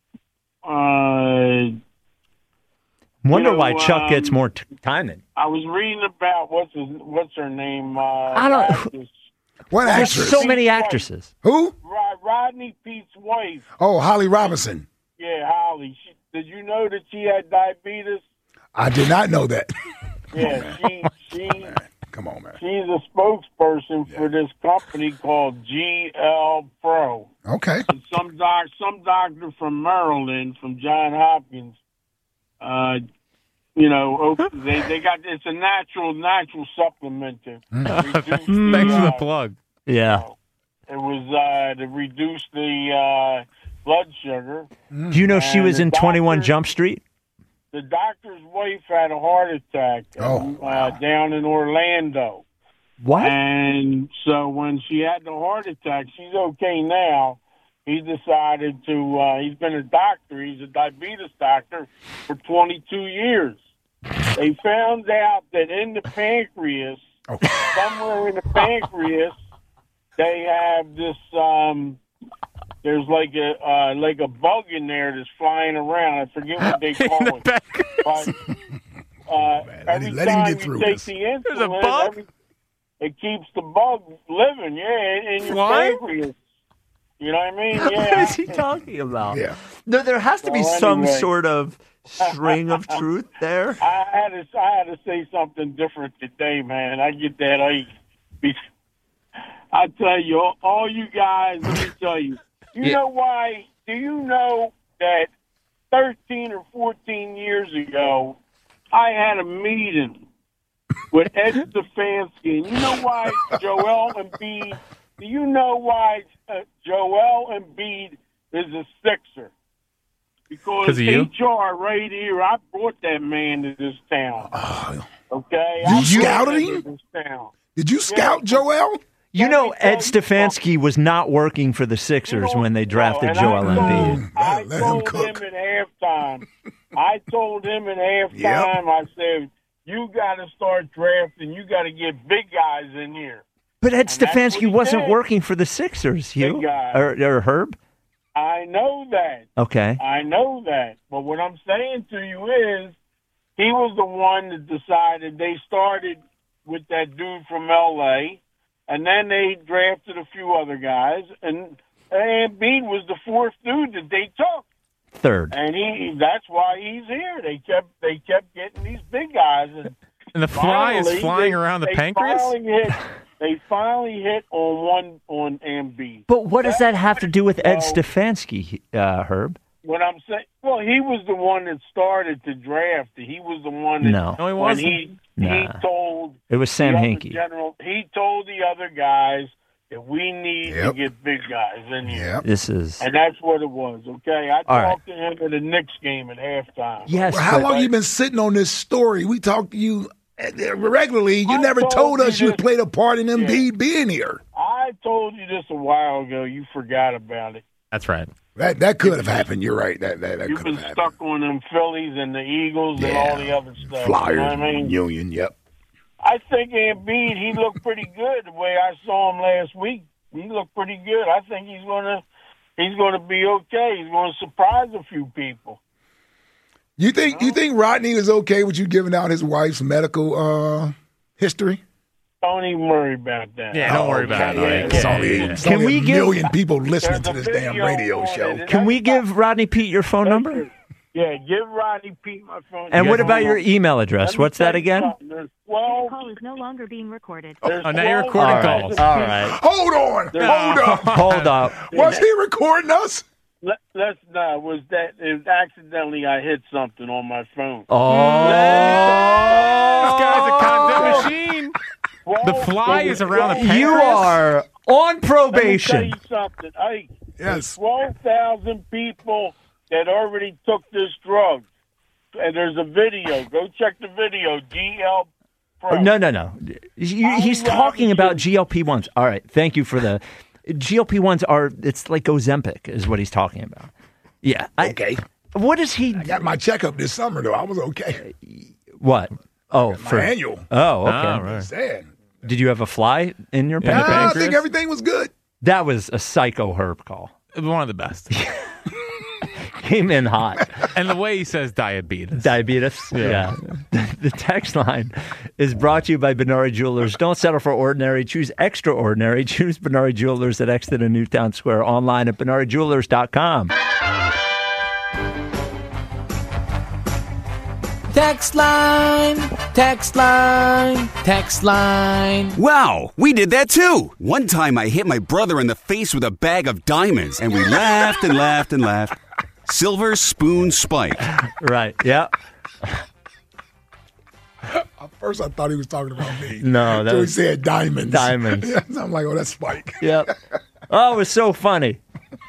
uh Wonder You know, why Chuck um, gets more t- time than. I was reading about what's his, what's her name? Uh, I don't- actress. What There's actress? so many actresses. Who? Rod, Rodney Pete's wife. Oh, Holly Robinson. Yeah, Holly. She, did you know that she had diabetes? I did not know that. Yeah, she she Come on, man. she's a spokesperson for this company called G L Pro. Okay. And some doc, some doctor from Maryland, from John Hopkins. Uh, you know, oh, they they got it's a natural natural supplement to reduce Thanks for the, the uh, plug. Yeah. It was uh, to reduce the uh, blood sugar. Do you know she And was the in twenty-one doctor- Jump Street? The doctor's wife had a heart attack Oh, uh, down in Orlando. What? And so when she had the heart attack, she's okay now. He decided to, uh, he's been a doctor, he's a diabetes doctor for twenty-two years. They found out that in the pancreas, somewhere in the pancreas, they have this, um, there's like a uh, like a bug in there that's flying around. I forget what they call it. But, uh, every let him time get through you take this. the insulin, There's a bug? every- it keeps the bug living, yeah, in, in your Flying? pancreas. You know what I mean? What Yeah. is he talking about? Yeah. No, there has to be Well, some anyway. sort of string of truth there. I had to I had to say something different today, man. I get that ache. Be- I tell you, all, all you guys, let me tell you. You Yeah. know why? Do you know that thirteen or fourteen years ago, I had a meeting with Ed Stefanski, and you know why Joel Embiid? Do you know why uh, Joel Embiid is a Sixer? Because 'Cause of you? H R right here, I brought that man to this town. Okay, You I brought scouted him him? to this town. Did you scout Joel? You Let know, me tell Ed you Stefanski was not working for the Sixers when they drafted and Joel I told, Embiid. I Let him told cook. him at halftime. I told him at halftime. I said, "You got to start drafting. You got to get big guys in here." But Ed And that's what Stefanski he wasn't did. working for the Sixers, Hugh. Big guy. Or, or Herb? I know that. Okay. I know that. But what I'm saying to you is, he was the one that decided. They started with that dude from L A, and then they drafted a few other guys, and Embiid was the fourth dude that they took. Third. And he that's why he's here. They kept they kept getting these big guys, and, And the fly is finally, flying they- around the they pancreas? Finally hit, they finally hit on one on Embiid. But what does that have to do with Ed So- Stefanski, uh, Herb? What I'm saying, well, he was the one that started to draft. He was the one that No. No, he when wasn't. he Nah. he told It was Sam the other Hinkie. general. He told the other guys that we need to Yep. get big guys in here. Yep. This is... And that's what it was, okay? I All talked to him at the Knicks game at halftime. Yes, Well, how but- long you been sitting on this story? We talked to you uh, regularly. You I never told told you us you this- played a part in Embiid being here. I told you this a while ago. You forgot about it. That's right. That that could have happened. You're right. That that, that You've could been have happened. stuck on them Phillies and the Eagles and Yeah. all the other stuff. Flyers, You know what I mean? Union. Yep. I think Embiid, he looked pretty good the way I saw him last week. He looked pretty good. I think he's gonna he's gonna be okay. He's gonna surprise a few people. You think you think Rodney is okay with you giving out his wife's medical uh, history? Don't even worry about that. Yeah, don't worry about Okay, it. yeah, Ike. it's Yeah, only, yeah, it's Can only we a give- million people listening There's to a this damn video radio on show. it. Can we give Rodney Pete your phone number? Yeah, give Rodney Pete my phone. And Yeah, what about hold your on. email address? Let me What's that tell you again? something. There's twelve. Call is no longer being recorded. There's Oh, now you're twelve recording All right. calls. All right. Hold on. Hold up. Hold up. Was he recording us? Let, let's no. Was that it was accidentally? I hit something on my phone. Oh. This guy's a condom machine. The fly is around the pancreas. You are on Let me probation. tell you something. Hey, Yes. twelve thousand people that already took this drug, and there's a video. Go check the video. G L Pro. Oh, no, no, no. You- He's talking about G L P ones. All right. Thank you for the G L P ones are, it's like Ozempic is what he's talking about. Yeah. I- Okay. What is he? I got my checkup this summer though. I was okay. What? Oh, My for annual. Oh, okay. Oh, right. Sad. Did you have a fly in your Yeah, Nah, pancreas? I pancreas? think everything was good. That was a psycho Herb call. One of the best. Came in hot. And the way he says diabetes. Diabetes. Yeah. The text line is brought to you by Benari Jewelers. Don't settle for ordinary. Choose extraordinary. Choose Benari Jewelers at Exton and Newtown Square. Online at benari jewelers dot com. Text line, text line, text line. Wow, we did that too. One time I hit my brother in the face with a bag of diamonds, and we laughed and laughed and laughed. Silver spoon spike. Right. Yeah. At first, I thought he was talking about me. No, that so was he said diamonds. diamonds. I'm like, oh, that's Spike. Yep. Oh, it was so funny.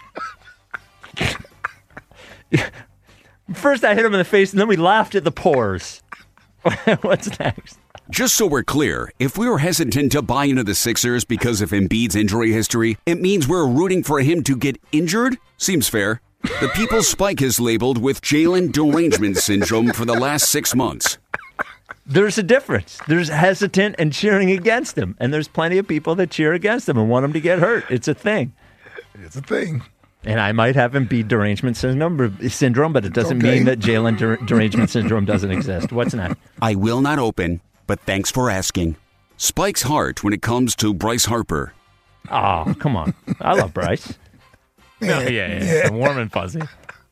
First, I hit him in the face, and then we laughed at the pores. What's next? Just so we're clear, if we were hesitant to buy into the Sixers because of Embiid's injury history, it means we're rooting for him to get injured? Seems fair. The People's Spike is labeled with Jalen derangement syndrome for the last six months. There's a difference. There's hesitant and cheering against him, and there's plenty of people that cheer against him and want him to get hurt. It's a thing. It's a thing. And I might have Embiid derangement syndrome, syndrome but it doesn't Okay. mean that Jalen der- derangement syndrome doesn't exist. What's next? I will not open, but thanks for asking. Spike's heart when it comes to Bryce Harper. Oh, come on. I love Bryce. No, yeah, yeah, yeah. Warm and fuzzy.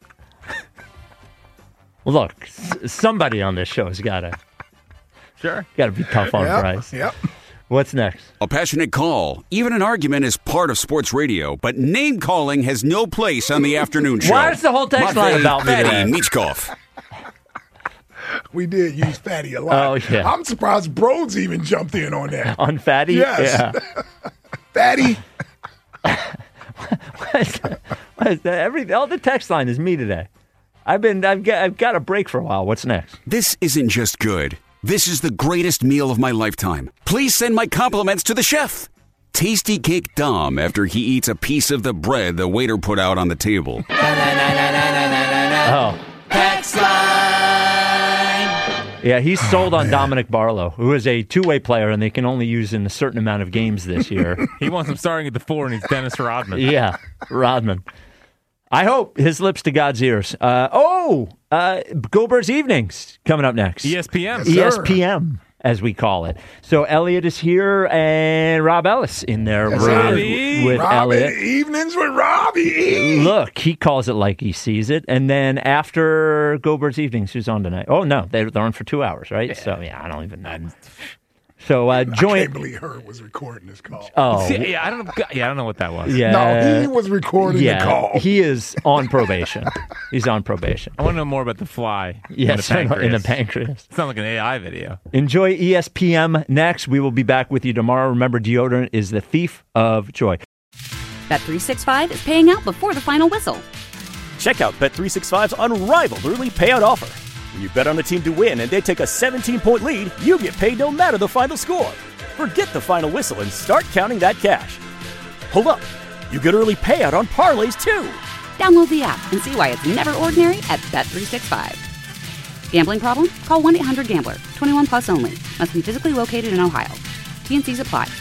Look, s- somebody on this show has got to Sure. got to be tough on Yep, Bryce. Yep. What's next? A passionate call, even an argument is part of sports radio, but name calling has no place on the afternoon show. Why is the whole text line Matvey about me Fatty today? Michkov. We did use Fatty a lot. Oh, yeah. I'm surprised Broads even jumped in on that. On Fatty? Yes. Yeah. Fatty. What is that? What is that? Every, all the text line is me today. I've been, I've got, I've got a break for a while. What's next? This isn't just good. This is the greatest meal of my lifetime. Please send my compliments to the chef. Tasty Cake Dom after he eats a piece of the bread the waiter put out on the table. Oh. Text line. Yeah, he's sold on Dominic Barlow, who is a two-way player, and they can only use in a certain amount of games this year. He wants him starting at the four, and he's Dennis Rodman. Yeah, Rodman. I hope his lips to God's ears. Uh, oh, uh, Goldberg's Evenings coming up next. E S P N. E S P M, as we call it. So Elliot is here and Rob Ellis in there Yes, with, Robbie. with Robbie, Elliot. Evenings with Robbie. Look, he calls it like he sees it. And then after Goldberg's Evenings, who's on tonight? Oh, no, they're, they're on for two hours, right? So, yeah, I don't even know. So, uh, I joint. can't believe Herb was recording this call. Oh, See, yeah, I don't. Yeah, I don't know what that was. yeah. No, he was recording yeah, the call. he is on probation. He's on probation. I want to know more about the fly. Yes, in the pancreas. in the pancreas. It's not like an A I video. Enjoy E S P M next. We will be back with you tomorrow. Remember, deodorant is the thief of joy. Bet three sixty-five is paying out before the final whistle. Check out Bet three sixty-five's unrivaled early payout offer. When you bet on a team to win and they take a seventeen-point lead, you get paid no matter the final score. Forget the final whistle and start counting that cash. Hold up. You get early payout on parlays, too. Download the app and see why it's never ordinary at Bet three sixty-five. Gambling problem? Call one eight hundred gambler. twenty-one plus only. Must be physically located in Ohio. T N Cs apply.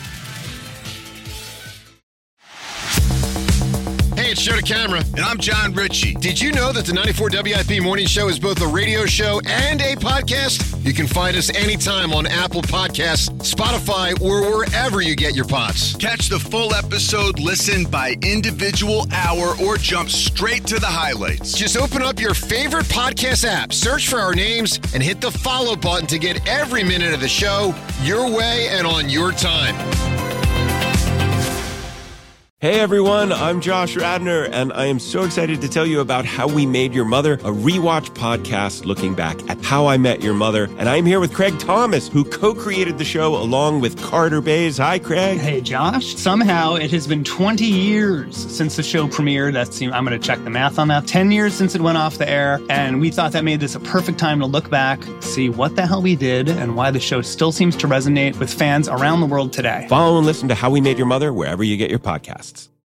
Hey, it's Joe to Camera. And I'm John Ritchie. Did you know that the ninety-four W I P Morning Show is both a radio show and a podcast? You can find us anytime on Apple Podcasts, Spotify, or wherever you get your pods. Catch the full episode, listen by individual hour, or jump straight to the highlights. Just open up your favorite podcast app, search for our names, and hit the follow button to get every minute of the show your way and on your time. Hey everyone, I'm Josh Radner, and I am so excited to tell you about How We Made Your Mother, a rewatch podcast looking back at How I Met Your Mother. And I'm here with Craig Thomas, who co-created the show along with Carter Bays. Hi, Craig. Hey, Josh. Somehow it has been twenty years since the show premiered. That's, I'm going to check the math on that. ten years since it went off the air. And we thought that made this a perfect time to look back, see what the hell we did, and why the show still seems to resonate with fans around the world today. Follow and listen to How We Made Your Mother wherever you get your podcasts.